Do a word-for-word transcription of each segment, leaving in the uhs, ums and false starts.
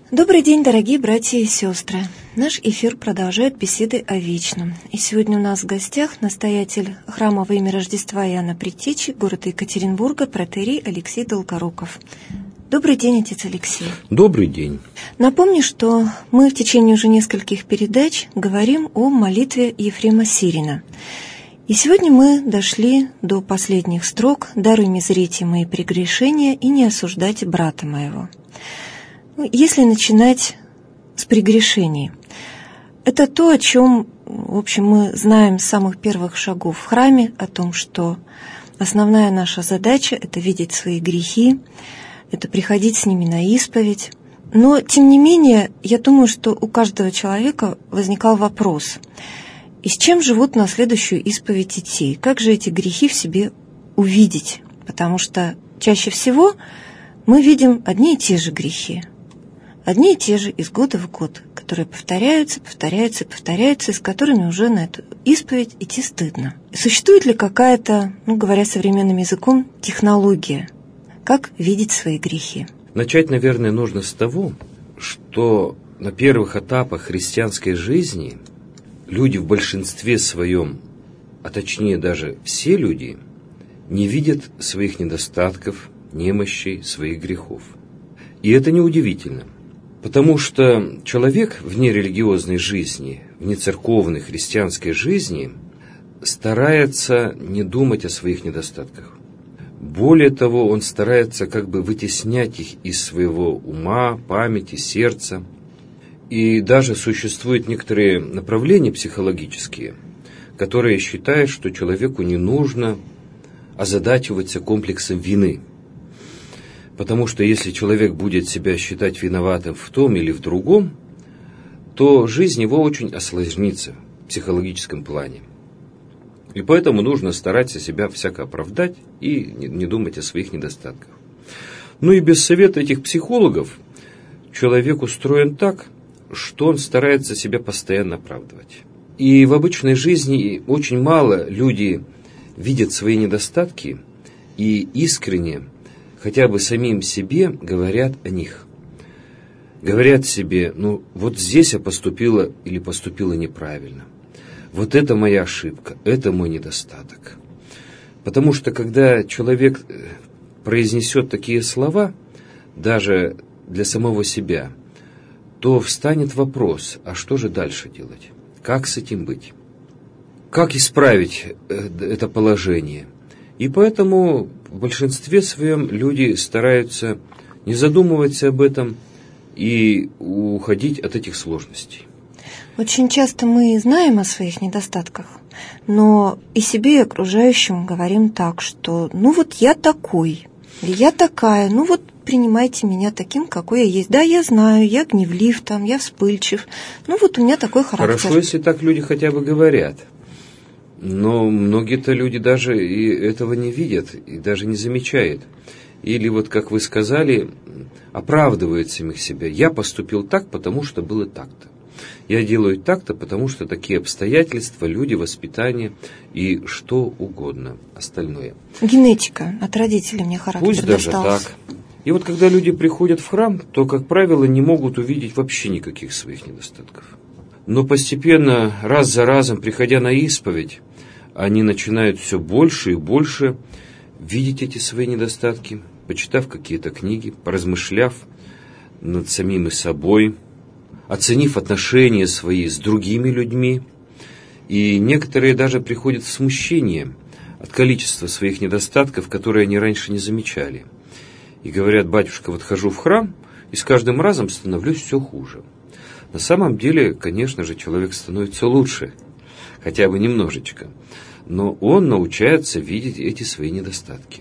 Добрый день, дорогие братья и сестры. Наш эфир продолжает беседы о вечном. И сегодня у нас в гостях настоятель храма во имя Рождества Иоанна Предтечи, города Екатеринбурга, протоиерей Алексей Долгоруков. Добрый день, отец Алексей. Добрый день. Напомню, что мы в течение уже нескольких передач говорим о молитве Ефрема Сирина. И сегодня мы дошли до последних строк: «Даруй мне зрите мои прегрешения и не осуждайте брата моего». Если начинать с прегрешений, это то, о чем, в общем, мы знаем с самых первых шагов в храме, о том, что основная наша задача – это видеть свои грехи, это приходить с ними на исповедь. Но, тем не менее, я думаю, что у каждого человека возникал вопрос: и с чем же вот на следующую исповедь идти? Как же эти грехи в себе увидеть? Потому что чаще всего мы видим одни и те же грехи. Одни и те же из года в год, которые повторяются, повторяются, повторяются, и с которыми уже на эту исповедь идти стыдно. Существует ли какая-то, ну, говоря современным языком, технология, как видеть свои грехи? Начать, наверное, нужно с того, что на первых этапах христианской жизни люди в большинстве своем, а точнее даже все люди, не видят своих недостатков, немощей, своих грехов. И это неудивительно. Потому что человек в нерелигиозной жизни, в нецерковной христианской жизни старается не думать о своих недостатках. Более того, он старается как бы вытеснять их из своего ума, памяти, сердца. И даже существуют некоторые направления психологические, которые считают, что человеку не нужно озадачиваться комплексом вины. Потому что если человек будет себя считать виноватым в том или в другом, то жизнь его очень осложнится в психологическом плане. И поэтому нужно стараться себя всяко оправдать и не думать о своих недостатках. Ну и без совета этих психологов человек устроен так, что он старается себя постоянно оправдывать. И в обычной жизни очень мало люди видят свои недостатки и искренне, хотя бы самим себе, говорят о них. Говорят себе: ну вот здесь я поступила или поступила неправильно. Вот это моя ошибка, это мой недостаток. Потому что когда человек произнесет такие слова, даже для самого себя, то встанет вопрос: а что же дальше делать? Как с этим быть? Как исправить это положение? И поэтому в большинстве своем люди стараются не задумываться об этом и уходить от этих сложностей. Очень часто мы знаем о своих недостатках, но и себе, и окружающим говорим так, что ну вот я такой, или я такая, ну вот принимайте меня таким, какой я есть. Да, я знаю, я гневлив, там, я вспыльчив, ну вот у меня такой характер. Хорошо, если так люди хотя бы говорят. Но многие-то люди даже и этого не видят, и даже не замечают. Или вот, как вы сказали, оправдывают самих себя. Я поступил так, потому что было так-то. Я делаю так-то, потому что такие обстоятельства, люди, воспитание и что угодно остальное. Генетика от родителей мне характер Пусть даже достался. так. И вот когда люди приходят в храм, то, как правило, не могут увидеть вообще никаких своих недостатков. Но постепенно, раз за разом, приходя на исповедь, они начинают все больше и больше видеть эти свои недостатки, почитав какие-то книги, поразмышляв над самим и собой, оценив отношения свои с другими людьми. И некоторые даже приходят в смущение от количества своих недостатков, которые они раньше не замечали. И говорят: батюшка, вот хожу в храм, и с каждым разом становлюсь все хуже. На самом деле, конечно же, человек становится лучше, хотя бы немножечко, но он научается видеть эти свои недостатки.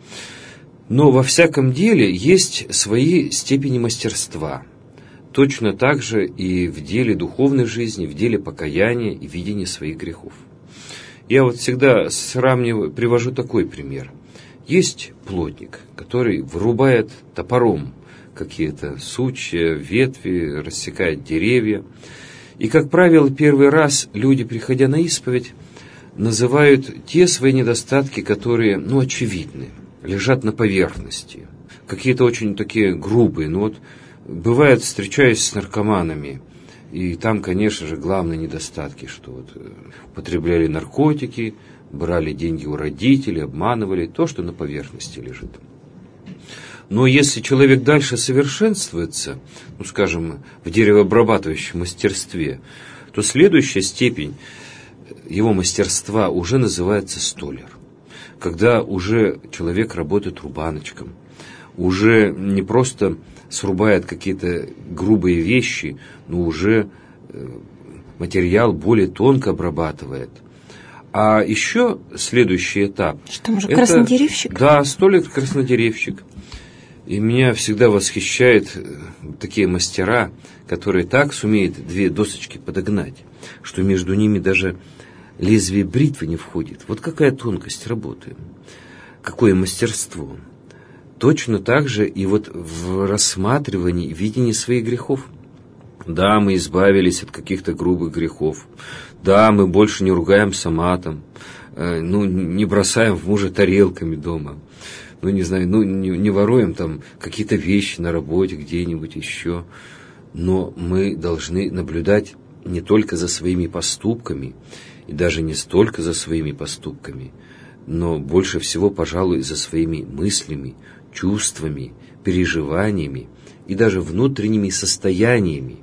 Но во всяком деле есть свои степени мастерства. Точно так же и в деле духовной жизни, в деле покаяния и видения своих грехов. Я вот всегда сравниваю, привожу такой пример. Есть плотник, который вырубает топором какие-то сучья, ветви, рассекает деревья. И, как правило, первый раз люди, приходя на исповедь, называют те свои недостатки, которые, ну, очевидны, лежат на поверхности. Какие-то очень такие грубые. Ну вот Бывает, встречаюсь с наркоманами, и там, конечно же, главные недостатки, что вот употребляли наркотики, брали деньги у родителей, обманывали, то, что на поверхности лежит. Но если человек дальше совершенствуется, ну, скажем, в деревообрабатывающем мастерстве, то следующая степень его мастерства уже называется столяр. Когда уже человек работает рубаночком, уже не просто срубает какие-то грубые вещи, но уже материал более тонко обрабатывает. А еще следующий этап... Что, уже это, краснодеревщик? Да, столяр-краснодеревщик. И меня всегда восхищают такие мастера, которые так сумеют две досочки подогнать, что между ними даже лезвие бритвы не входит. Вот какая тонкость работы, какое мастерство. Точно так же и вот в рассматривании, видении своих грехов. Да, мы избавились от каких-то грубых грехов. Да, мы больше не ругаемся матом, э, ну, не бросаем в мужа тарелками дома. Ну, не знаю, ну, не, не воруем там какие-то вещи на работе, где-нибудь еще. Но мы должны наблюдать не только за своими поступками, и даже не столько за своими поступками, но больше всего, пожалуй, за своими мыслями, чувствами, переживаниями и даже внутренними состояниями.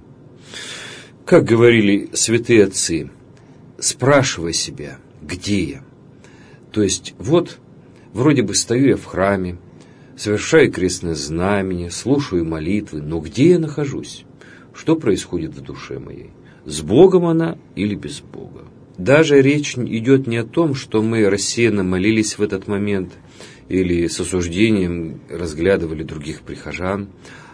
Как говорили святые отцы, спрашивай себя, где я? То есть, вот, вроде бы стою я в храме, совершаю крестное знамение, слушаю молитвы, но где я нахожусь? Что происходит в душе моей? С Богом она или без Бога? Даже речь идет не о том, что мы рассеянно молились в этот момент или с осуждением разглядывали других прихожан,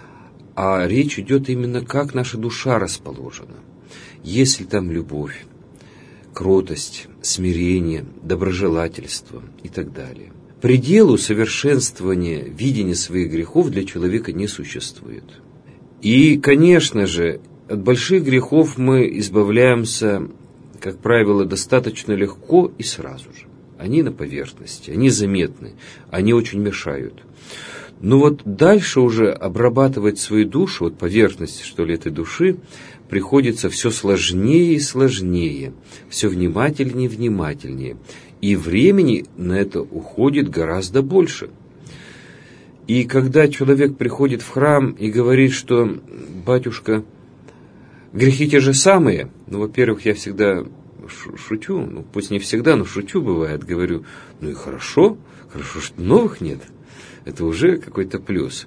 а речь идет именно, как наша душа расположена. Есть ли там любовь, кротость, смирение, доброжелательство и так далее. Пределу совершенствования видения своих грехов для человека не существует. И, конечно же, от больших грехов мы избавляемся, как правило, достаточно легко и сразу же. Они на поверхности, они заметны, они очень мешают. Но вот дальше уже обрабатывать свою душу, вот поверхность, что ли, этой души, приходится все сложнее и сложнее, все внимательнее и внимательнее. И времени на это уходит гораздо больше. И когда человек приходит в храм и говорит, что, батюшка, грехи те же самые, ну, во-первых, я всегда шучу, ну, пусть не всегда, но шучу бывает, говорю, ну и хорошо, хорошо, что новых нет, это уже какой-то плюс.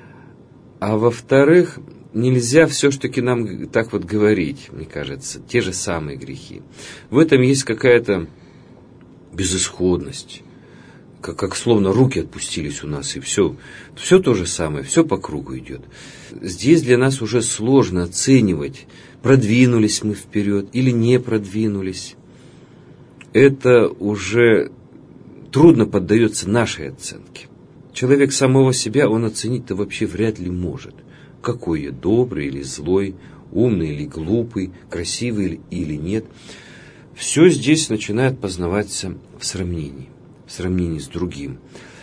А во-вторых, нельзя все-таки нам так вот говорить, мне кажется, те же самые грехи. В этом есть какая-то безысходность, как, как словно руки отпустились у нас, и все, все то же самое, все по кругу идет. Здесь для нас уже сложно оценивать, продвинулись мы вперед или не продвинулись. Это уже трудно поддается нашей оценке. Человек самого себя он оценить-то вообще вряд ли может. Какой я, добрый или злой, умный или глупый, красивый или нет. Все здесь начинает познаваться в сравнении, в сравнении с другим.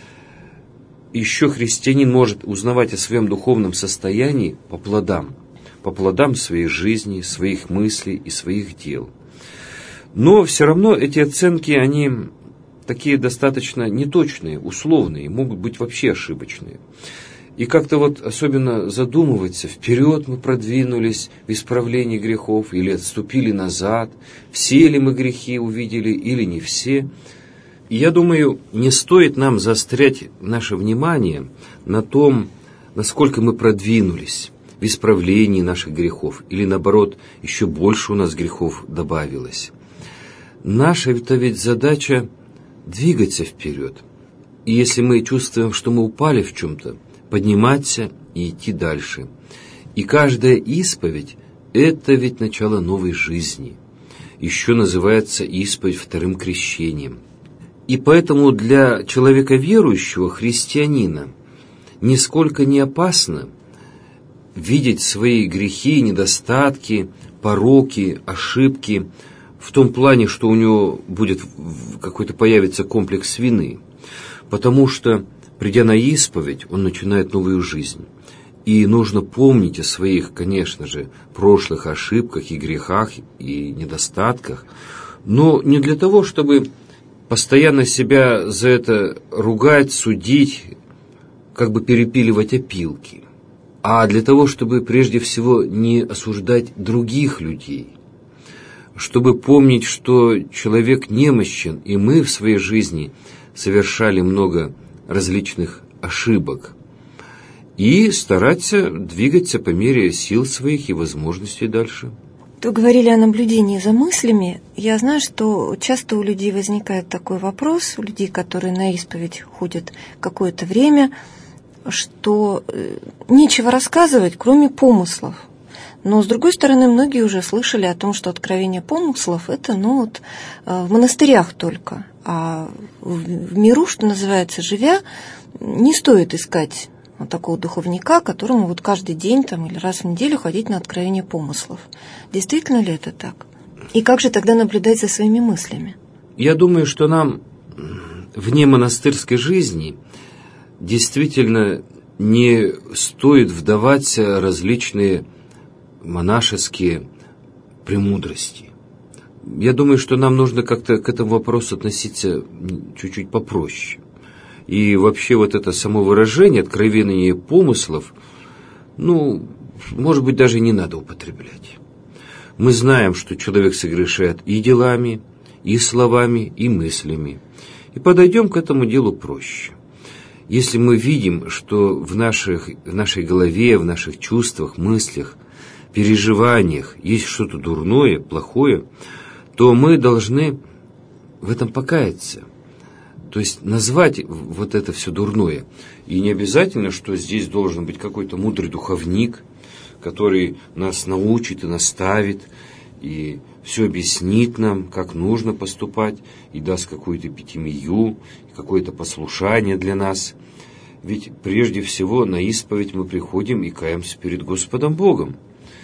Еще христианин может узнавать о своем духовном состоянии по плодам, по плодам своей жизни, своих мыслей и своих дел. Но все равно эти оценки, они такие достаточно неточные, условные, могут быть вообще ошибочные. И как-то вот особенно задумываться, вперед мы продвинулись в исправлении грехов или отступили назад, все ли мы грехи увидели или не все. И я думаю, не стоит нам заострять наше внимание на том, насколько мы продвинулись в исправлении наших грехов, или наоборот, еще больше у нас грехов добавилось. Наша это ведь задача двигаться вперед. И если мы чувствуем, что мы упали в чем-то, подниматься и идти дальше. И каждая исповедь – это ведь начало новой жизни. Еще называется исповедь вторым крещением. И поэтому для человека верующего, христианина, нисколько не опасно видеть свои грехи, недостатки, пороки, ошибки в том плане, что у него будет какой-то появится комплекс вины. Потому что, придя на исповедь, он начинает новую жизнь. И нужно помнить о своих, конечно же, прошлых ошибках и грехах и недостатках, но не для того, чтобы постоянно себя за это ругать, судить, как бы перепиливать опилки, а для того, чтобы прежде всего не осуждать других людей, чтобы помнить, что человек немощен, и мы в своей жизни совершали много различных ошибок, и стараться двигаться по мере сил своих и возможностей дальше. Вы говорили о наблюдении за мыслями. Я знаю, что часто у людей возникает такой вопрос, у людей, которые на исповедь ходят какое-то время, что нечего рассказывать, кроме помыслов. Но, с другой стороны, многие уже слышали о том, что откровение помыслов – это ну, вот, в монастырях только. А в миру, что называется, живя, не стоит искать вот такого духовника, которому вот каждый день там, или раз в неделю ходить на откровение помыслов. Действительно ли это так? И как же тогда наблюдать за своими мыслями? Я думаю, что нам вне монастырской жизни действительно не стоит вдаваться в различные монашеские премудрости. Я думаю, что нам нужно как-то к этому вопросу относиться чуть-чуть попроще. И вообще вот это само выражение «откровение помыслов», ну, может быть, даже не надо употреблять. Мы знаем, что человек согрешает и делами, и словами, и мыслями. И подойдем к этому делу проще. Если мы видим, что в, наших, в нашей голове, в наших чувствах, мыслях, переживаниях есть что-то дурное, плохое, то мы должны в этом покаяться. То есть назвать вот это все дурное. И не обязательно, что здесь должен быть какой-то мудрый духовник, который нас научит и наставит, и все объяснит нам, как нужно поступать, и даст какую-то пятимию, какое-то послушание для нас. Ведь прежде всего на исповедь мы приходим и каемся перед Господом Богом.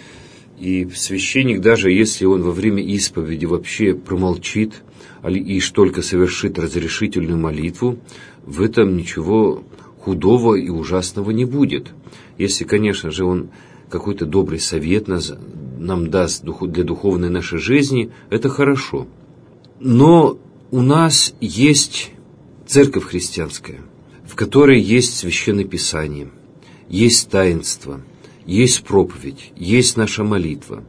И священник, даже если он во время исповеди вообще промолчит, и лишь только совершит разрешительную молитву, в этом ничего худого и ужасного не будет. Если, конечно же, он какой-то добрый совет нам даст для духовной нашей жизни, это хорошо. Но у нас есть церковь христианская, в которой есть Священное Писание, есть таинство, есть проповедь, есть наша молитва.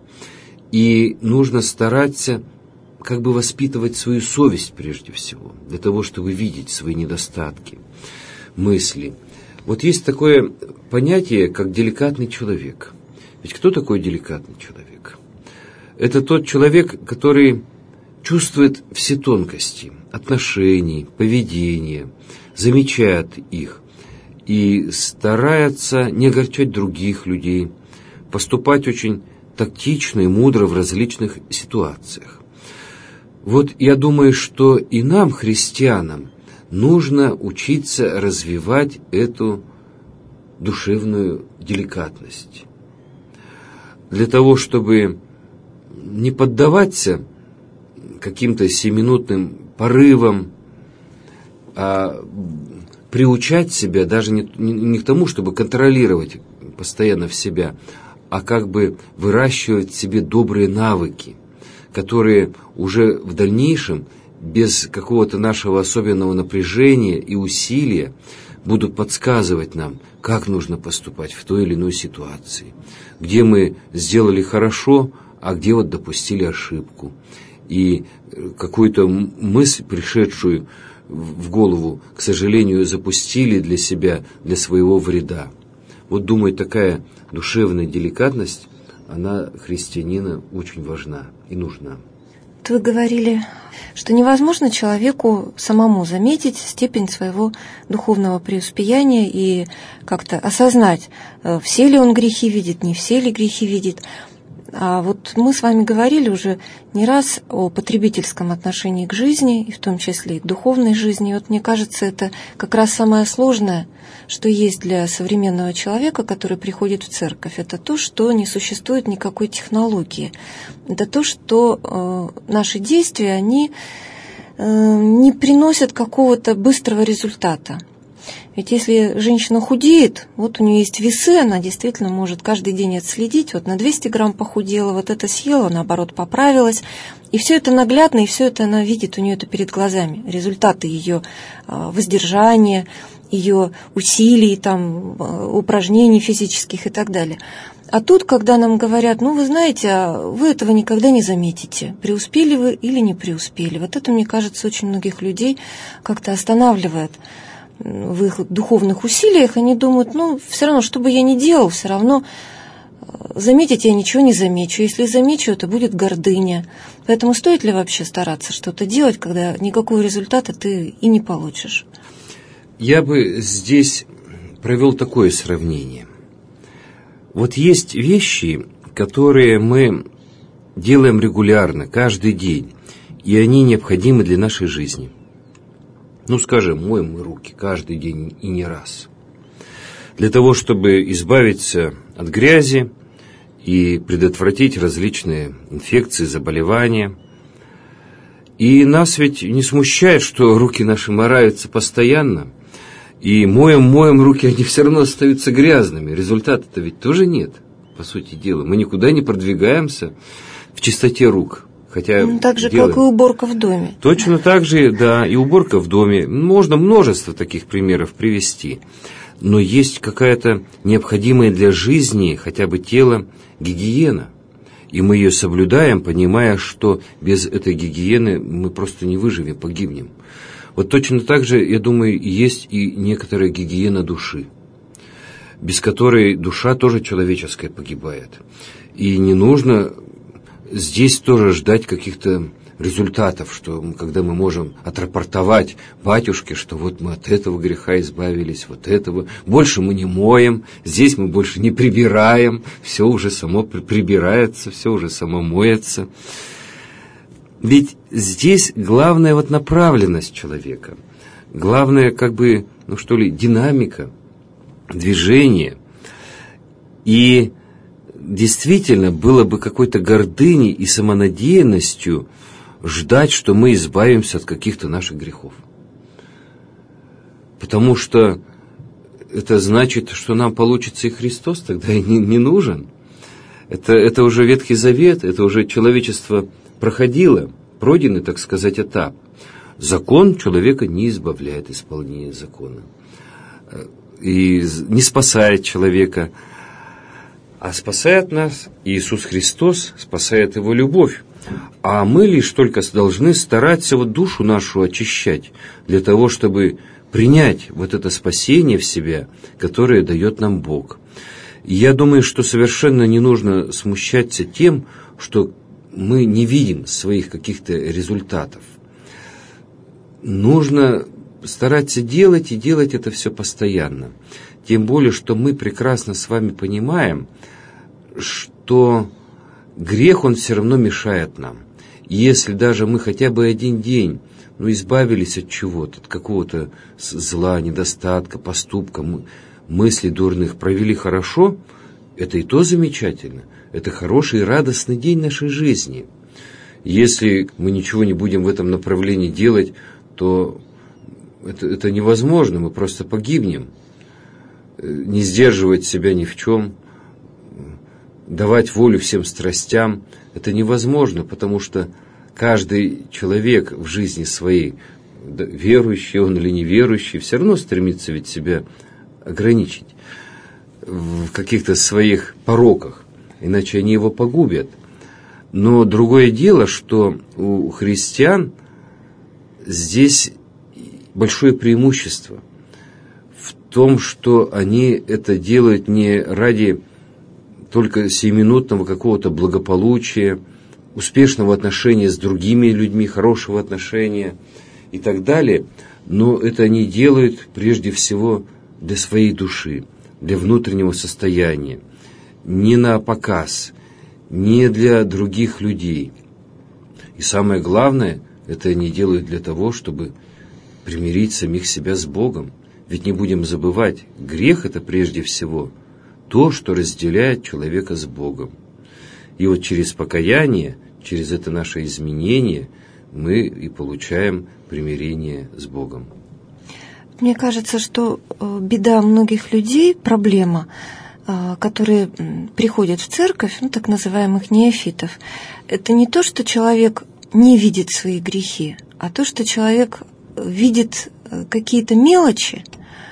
И нужно стараться как бы воспитывать свою совесть прежде всего, для того, чтобы видеть свои недостатки, мысли. Вот есть такое понятие, как деликатный человек. Ведь кто такой деликатный человек? Это тот человек, который чувствует все тонкости отношений, поведения, замечает их и старается не огорчать других людей, поступать очень тактично и мудро в различных ситуациях. Вот я думаю, что и нам, христианам, нужно учиться развивать эту душевную деликатность. Для того, чтобы не поддаваться каким-то сиюминутным порывам, а приучать себя даже не, не, не к тому, чтобы контролировать постоянно в себя, а как бы выращивать в себе добрые навыки, которые уже в дальнейшем, без какого-то нашего особенного напряжения и усилия, будут подсказывать нам, как нужно поступать в той или иной ситуации, где мы сделали хорошо, а где вот допустили ошибку. И какую-то мысль, пришедшую в голову, к сожалению, запустили для себя, для своего вреда. Вот, думаю, такая душевная деликатность, она христианина очень важна и нужна. Вы говорили, что невозможно человеку самому заметить степень своего духовного преуспеяния и как-то осознать, все ли он грехи видит, не все ли грехи видит. А вот мы с вами говорили уже не раз о потребительском отношении к жизни, и в том числе и к духовной жизни. И вот мне кажется, это как раз самое сложное, что есть для современного человека, который приходит в церковь. Это то, что не существует никакой технологии. Это то, что э, наши действия, они э, не приносят какого-то быстрого результата. Ведь если женщина худеет, вот у нее есть весы, она действительно может каждый день отследить, вот на двести грамм похудела, вот это съела, наоборот, поправилась. И все это наглядно, и все это она видит, у нее это перед глазами. Результаты ее воздержания, ее усилий, там, упражнений физических и так далее. А тут, когда нам говорят, ну, вы знаете, вы этого никогда не заметите, преуспели вы или не преуспели. Вот это, мне кажется, очень многих людей как-то останавливает в их духовных усилиях. Они думают, ну, все равно, что бы я ни делал, все равно заметить я ничего не замечу. Если замечу, это будет гордыня. Поэтому стоит ли вообще стараться что-то делать, когда никакого результата ты и не получишь? Я бы здесь провел такое сравнение. Вот есть вещи, которые мы делаем регулярно, каждый день, и они необходимы для нашей жизни. Ну, скажем, моем мы руки каждый день и не раз. Для того, чтобы избавиться от грязи и предотвратить различные инфекции, заболевания. И нас ведь не смущает, что руки наши мораются постоянно, и моем-моем руки, они все равно остаются грязными. Результата-то ведь тоже нет, по сути дела. Мы никуда не продвигаемся в чистоте рук. Хотя ну, так же, делаем. Как и уборка в доме. Точно так же, да, и уборка в доме. Можно множество таких примеров привести. Но есть какая-то необходимая для жизни, хотя бы тела, гигиена. И мы ее соблюдаем, понимая, что без этой гигиены мы просто не выживем, погибнем. Вот точно так же, я думаю, есть и некоторая гигиена души, без которой душа тоже человеческая погибает. И не нужно здесь тоже ждать каких-то результатов, что когда мы можем отрапортовать батюшке, что вот мы от этого греха избавились, вот этого, больше мы не моем, здесь мы больше не прибираем, все уже само прибирается, все уже само моется. Ведь здесь главная вот направленность человека, главное как бы, ну что ли, динамика, движение. И действительно было бы какой-то гордыней и самонадеянностью ждать, что мы избавимся от каких-то наших грехов. Потому что это значит, что нам получится и Христос тогда и не, не нужен. Это, это уже Ветхий Завет, это уже человечество проходило, пройденный, так сказать, этап. Закон человека не избавляет исполнения закона. И не спасает человека. А спасает нас Иисус Христос, спасает его любовь. А мы лишь только должны стараться вот душу нашу очищать, для того, чтобы принять вот это спасение в себя, которое дает нам Бог. И я думаю, что совершенно не нужно смущаться тем, что мы не видим своих каких-то результатов. Нужно стараться делать и делать это все постоянно. Тем более, что мы прекрасно с вами понимаем, что грех, он все равно мешает нам. И если даже мы хотя бы один день ну, избавились от чего-то, от какого-то зла, недостатка, поступка, мыслей дурных, провели хорошо, это и то замечательно. Это хороший и радостный день нашей жизни. Если мы ничего не будем в этом направлении делать, то это, это невозможно, мы просто погибнем. Не сдерживать себя ни в чем, давать волю всем страстям, это невозможно, потому что каждый человек в жизни своей, верующий он или неверующий, все равно стремится ведь себя ограничить в каких-то своих пороках, иначе они его погубят. Но другое дело, что у христиан здесь большое преимущество в том, что они это делают не ради только сиюминутного какого-то благополучия, успешного отношения с другими людьми, хорошего отношения и так далее, но это они делают прежде всего для своей души, для внутреннего состояния, не на показ, не для других людей. И самое главное, это они делают для того, чтобы примирить самих себя с Богом. Ведь не будем забывать, грех – это прежде всего то, что разделяет человека с Богом. И вот через покаяние, через это наше изменение, мы и получаем примирение с Богом. мне кажется, что беда многих людей, проблема, которые приходят в церковь, ну, так называемых неофитов, это не то, что человек не видит свои грехи, а то, что человек видит какие-то мелочи,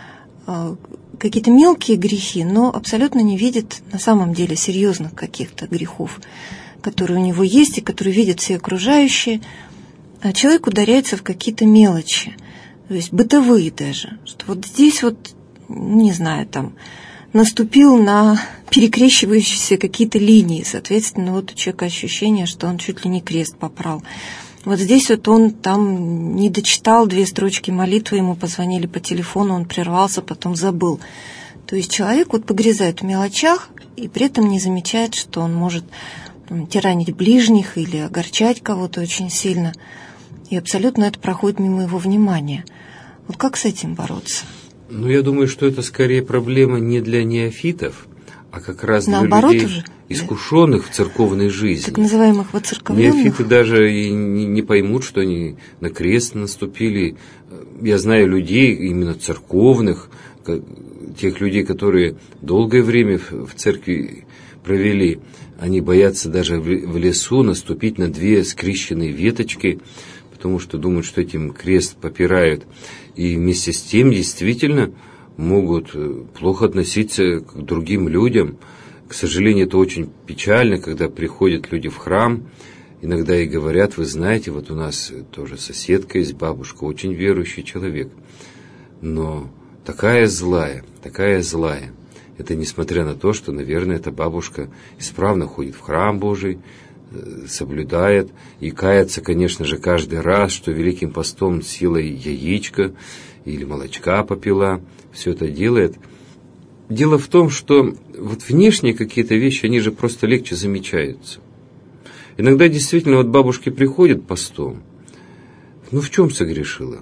какие-то мелкие грехи, но абсолютно не видит на самом деле серьезных каких-то грехов, которые у него есть и которые видят все окружающие. А человек ударяется в какие-то мелочи, то есть бытовые даже, что вот здесь вот, не знаю, там, наступил на перекрещивающиеся какие-то линии, соответственно, вот у человека ощущение, что он чуть ли не крест попрал. Вот здесь вот он там не дочитал две строчки молитвы, ему позвонили по телефону, он прервался, потом забыл. То есть человек вот погрязает в мелочах и при этом не замечает, что он может там тиранить ближних или огорчать кого-то очень сильно. И абсолютно это проходит мимо его внимания. Вот как с этим бороться? Ну, я думаю, что это скорее проблема не для неофитов, а как раз для Наоборот людей, уже? искушенных в церковной жизни. Так называемых воцерковленных? Неофиты даже и не, не поймут, что они на крест наступили. Я знаю людей, именно церковных, тех людей, которые долгое время в церкви провели, они боятся даже в лесу наступить на две скрещенные веточки, потому что думают, что этим крест попирают. И вместе с тем действительно могут плохо относиться к другим людям. К сожалению, это очень печально, когда приходят люди в храм, иногда и говорят: вы знаете, вот у нас тоже соседка есть, бабушка, очень верующий человек, но такая злая, такая злая. Это несмотря на то, что, наверное, эта бабушка исправно ходит в храм Божий, соблюдает и кается, конечно же, каждый раз, что Великим постом съела яичко или молочка попила, все это делает. Дело в том, что вот внешние какие-то вещи, они же просто легче замечаются. Иногда действительно вот бабушки приходят постом. Ну, в чем согрешила?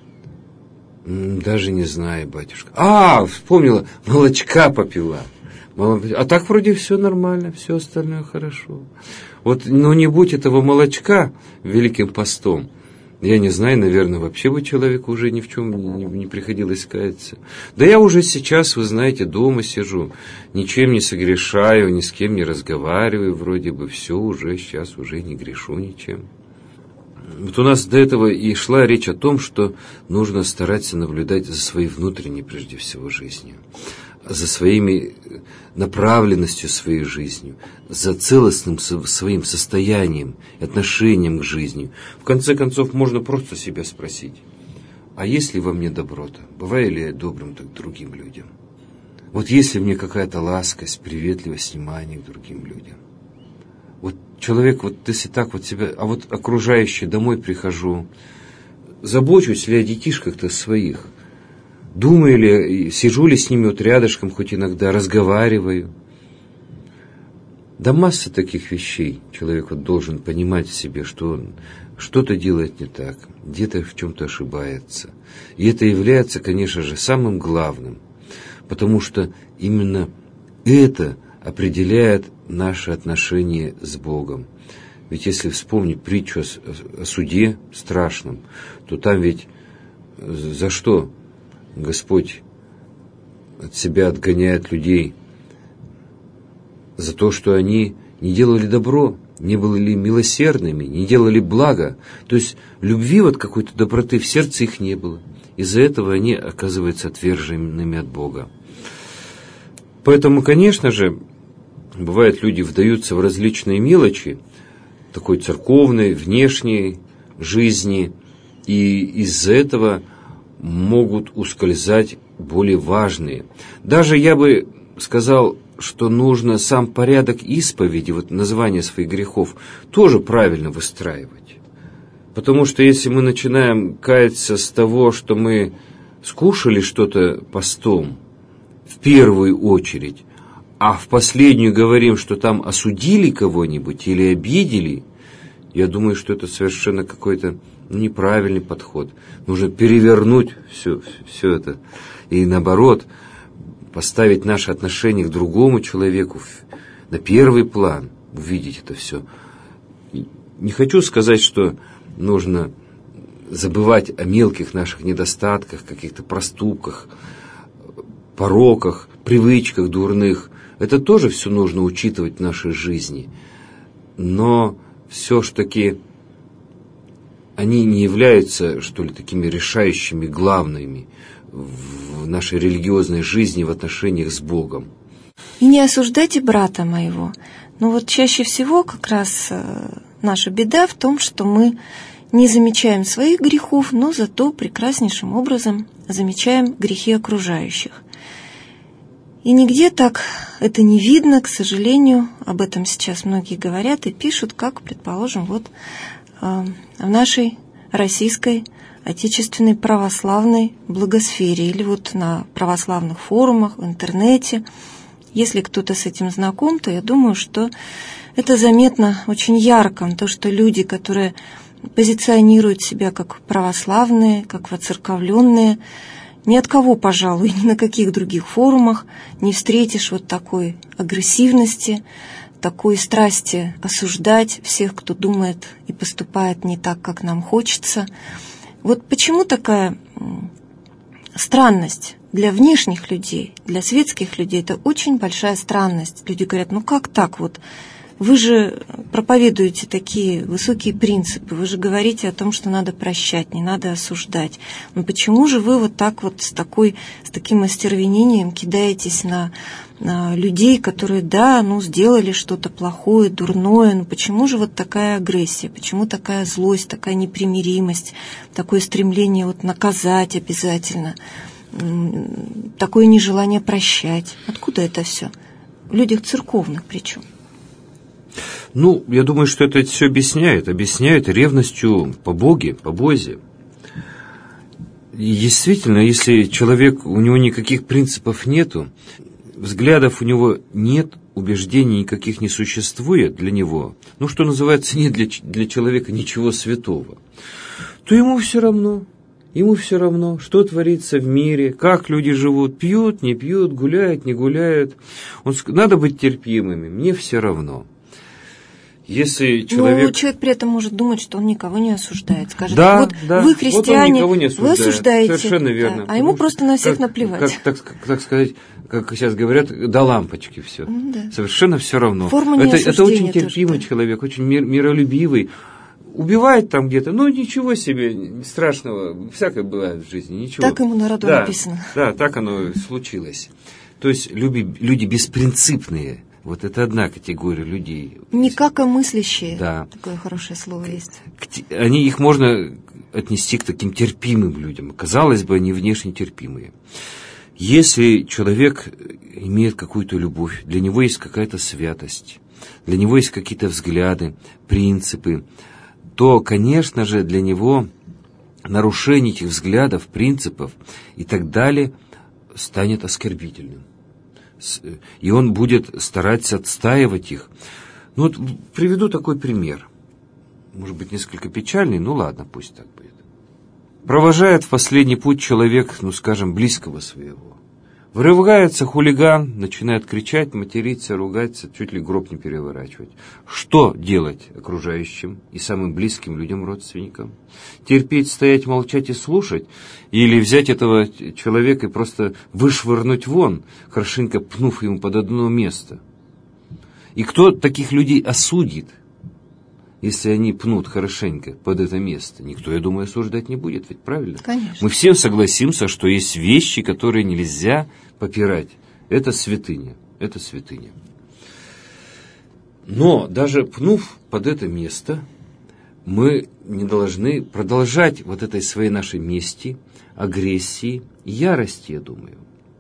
Даже не знаю, батюшка. А, вспомнила, молочка попила. А так вроде все нормально, все остальное хорошо. Вот, ну, не будь этого молочка Великим постом, я не знаю, наверное, вообще бы человеку уже ни в чем не, не приходилось каяться. Да я уже сейчас, вы знаете, дома сижу, ничем не согрешаю, ни с кем не разговариваю, вроде бы все уже, сейчас уже не грешу ничем. Вот у нас до этого и шла речь о том, что нужно стараться наблюдать за своей внутренней, прежде всего, жизнью, за своими направленностью своей жизнью, за целостным своим состоянием, отношением к жизни. В конце концов, можно просто себя спросить: а есть ли во мне доброта? Бываю ли я добрым к другим людям? Вот есть ли мне какая-то ласкость, приветливость, внимание к другим людям? Вот человек, вот если так вот себя, а вот окружающие, домой прихожу, забочусь ли о детишках-то своих? Думаю ли, сижу ли с ними вот рядышком, хоть иногда разговариваю. Да масса таких вещей. Человек вот должен понимать в себе, что он что-то делает не так, где-то в чем-то ошибается. И это является, конечно же, самым главным, потому что именно это определяет наши отношения с Богом. Ведь если вспомнить притчу о суде страшном, то там ведь за что Господь от себя отгоняет людей? За то, что они не делали добро, не были милосердными, не делали благо. То есть любви, вот какой-то доброты в сердце их не было. Из-за этого они оказываются отверженными от Бога. Поэтому, конечно же, бывает, люди вдаются в различные мелочи такой церковной, внешней жизни, и из-за этого могут ускользать более важные. Даже я бы сказал, что нужно сам порядок исповеди, вот название своих грехов, тоже правильно выстраивать. Потому что если мы начинаем каяться с того, что мы скушали что-то постом, в первую очередь, а в последнюю говорим, что там осудили кого-нибудь или обидели, я думаю, что это совершенно какой-то неправильный подход. Нужно перевернуть все, все это и, наоборот, поставить наши отношения к другому человеку на первый план, увидеть это все. Не хочу сказать, что нужно забывать о мелких наших недостатках, каких-то проступках, пороках, привычках дурных. Это тоже все нужно учитывать в нашей жизни. Но все ж таки они не являются, что ли, такими решающими, главными в нашей религиозной жизни в отношениях с Богом. И не осуждайте брата моего. Но вот чаще всего как раз наша беда в том, что мы не замечаем своих грехов, но зато прекраснейшим образом замечаем грехи окружающих. И нигде так это не видно, к сожалению. Об этом сейчас многие говорят и пишут, как, предположим, вот э, в нашей российской отечественной православной благосфере или вот на православных форумах, в интернете. Если кто-то с этим знаком, то я думаю, что это заметно очень ярко. То, что люди, которые позиционируют себя как православные, как воцерковленные, ни от кого, пожалуй, ни на каких других форумах не встретишь вот такой агрессивности, такой страсти осуждать всех, кто думает и поступает не так, как нам хочется. Вот почему такая странность для внешних людей, для светских людей? Это очень большая странность. Люди говорят, ну как так вот? Вы же проповедуете такие высокие принципы, вы же говорите о том, что надо прощать, не надо осуждать. Но почему же вы вот так вот с, такой, с таким остервенением кидаетесь на, на людей, которые, да, ну, сделали что-то плохое, дурное, но почему же вот такая агрессия, почему такая злость, такая непримиримость, такое стремление вот наказать обязательно, такое нежелание прощать? Откуда это все? В людях церковных причем. Ну, я думаю, что это все объясняет. Объясняет ревностью по Боге, по Бозе. И действительно, если человек, у него никаких принципов нету, взглядов у него нет, убеждений никаких не существует для него, ну, что называется, нет для, для человека ничего святого, то ему все равно. Ему все равно, что творится в мире, как люди живут, пьют, не пьют, гуляют, не гуляют. Он, надо быть терпимыми, мне все равно. Если человек... Ну, человек при этом может думать, что он никого не осуждает. Скажет, да, вот да, вы христиане, вот вы осуждаете. Совершенно верно. Да, а ему просто на всех как, наплевать. Как, так, так сказать, как сейчас говорят, до лампочки все. Да. Совершенно все равно. Форма это, это очень терпимый тоже, человек, очень мир, миролюбивый. Убивает там где-то, ну ничего себе страшного, всякое бывает в жизни, ничего. Так ему на роду да, написано. Да, так оно случилось. То есть люди, люди беспринципные. Вот это одна категория людей. Никакомыслящие. Да. Такое хорошее слово есть. Они, их можно отнести к таким терпимым людям. Казалось бы, они внешне терпимые. Если человек имеет какую-то любовь, для него есть какая-то святость, для него есть какие-то взгляды, принципы, то, конечно же, для него нарушение этих взглядов, принципов и так далее станет оскорбительным. И он будет стараться отстаивать их. Ну вот приведу такой пример. Может быть, несколько печальный, ну ладно, пусть так будет. Провожает в последний путь человек, ну скажем, близкого своего. Врывается хулиган, начинает кричать, материться, ругаться, чуть ли гроб не переворачивать. Что делать окружающим и самым близким людям, родственникам? Терпеть, стоять, молчать и слушать? Или взять этого человека и просто вышвырнуть вон, хорошенько пнув ему под одно место? И кто таких людей осудит, если они пнут хорошенько под это место? Никто, я думаю, осуждать не будет, ведь правильно? Конечно. Мы все согласимся, что есть вещи, которые нельзя попирать. Это святыня, это святыня. Но даже пнув под это место, мы не должны продолжать вот этой своей нашей мести, агрессии, ярости, я думаю.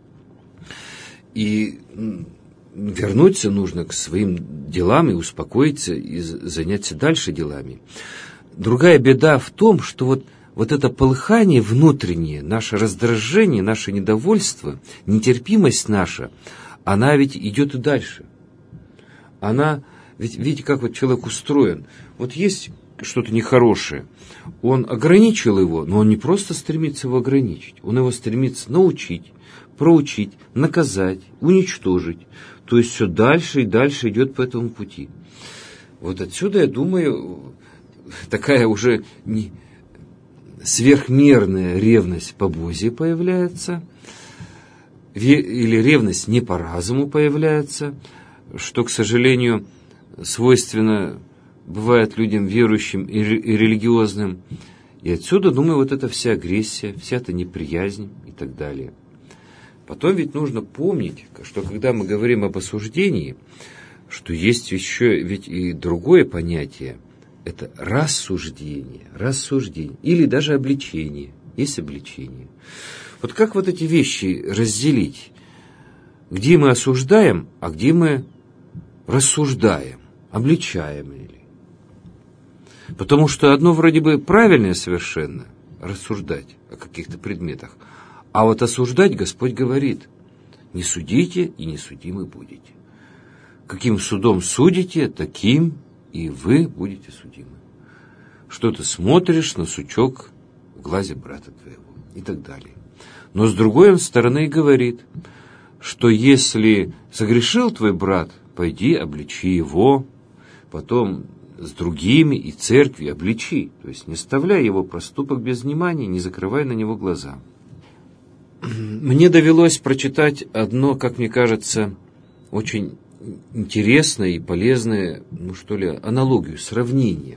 И вернуться нужно к своим делам и успокоиться, и заняться дальше делами. Другая беда в том, что вот, вот это полыхание внутреннее, наше раздражение, наше недовольство, нетерпимость наша, она ведь идет и дальше. Она, ведь видите, как вот человек устроен. Вот есть что-то нехорошее, он ограничил его, но он не просто стремится его ограничить, он его стремится научить, проучить, наказать, уничтожить. То есть все дальше и дальше идет по этому пути. Вот отсюда, я думаю, такая уже не, сверхмерная ревность по Бозе появляется, или ревность не по разуму появляется, что, к сожалению, свойственно бывает людям верующим и религиозным. И отсюда, думаю, вот эта вся агрессия, вся эта неприязнь и так далее. Потом ведь нужно помнить, что когда мы говорим об осуждении, что есть еще ведь и другое понятие. Это рассуждение, рассуждение или даже обличение. Есть обличение. Вот как вот эти вещи разделить? Где мы осуждаем, а где мы рассуждаем, обличаем или? Потому что одно вроде бы правильное совершенно, рассуждать о каких-то предметах. А вот осуждать Господь говорит: не судите и не судимы будете. Каким судом судите, таким и вы будете судимы. Что ты смотришь на сучок в глазе брата твоего и так далее. Но с другой стороны говорит, что если согрешил твой брат, пойди обличи его, потом с другими и церкви обличи, то есть не оставляй его проступок без внимания, не закрывай на него глаза. Мне довелось прочитать одно, как мне кажется, очень интересное и полезное, ну что ли, аналогию, сравнение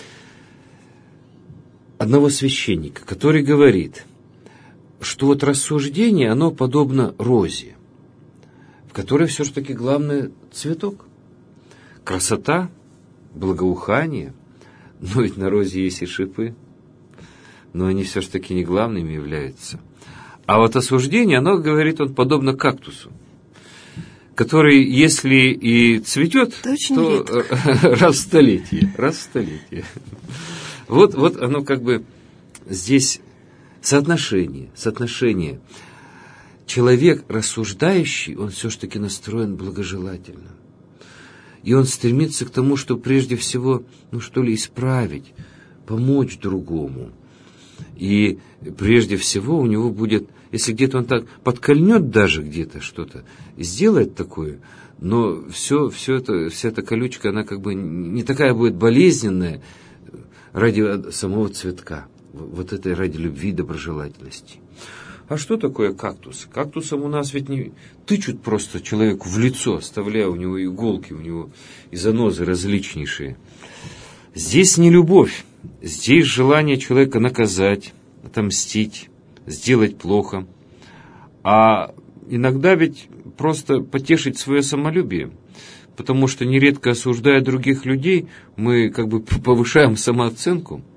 одного священника, который говорит, что вот рассуждение, оно подобно розе, в которой все же таки главное цветок, красота, благоухание, но ведь на розе есть и шипы, но они все же таки не главными являются. А вот осуждение, оно, говорит он, подобно кактусу, который, если и цветет, то раз в столетие, раз в столетие. Вот, вот оно как бы здесь соотношение, соотношение. Человек рассуждающий, он все-таки настроен благожелательно. И он стремится к тому, чтобы прежде всего, ну что ли, исправить, помочь другому. И прежде всего у него будет, если где-то он так подкольнет даже где-то что-то, сделает такое, но все, все это, вся эта колючка, она как бы не такая будет болезненная ради самого цветка, вот этой ради любви и доброжелательности. А что такое кактус? Кактусом у нас ведь не тычут просто человеку в лицо, оставляя у него иголки, у него и занозы различнейшие. Здесь не любовь, здесь желание человека наказать, отомстить, сделать плохо. А иногда ведь просто потешить свое самолюбие, потому что нередко, осуждая других людей, мы как бы повышаем самооценку,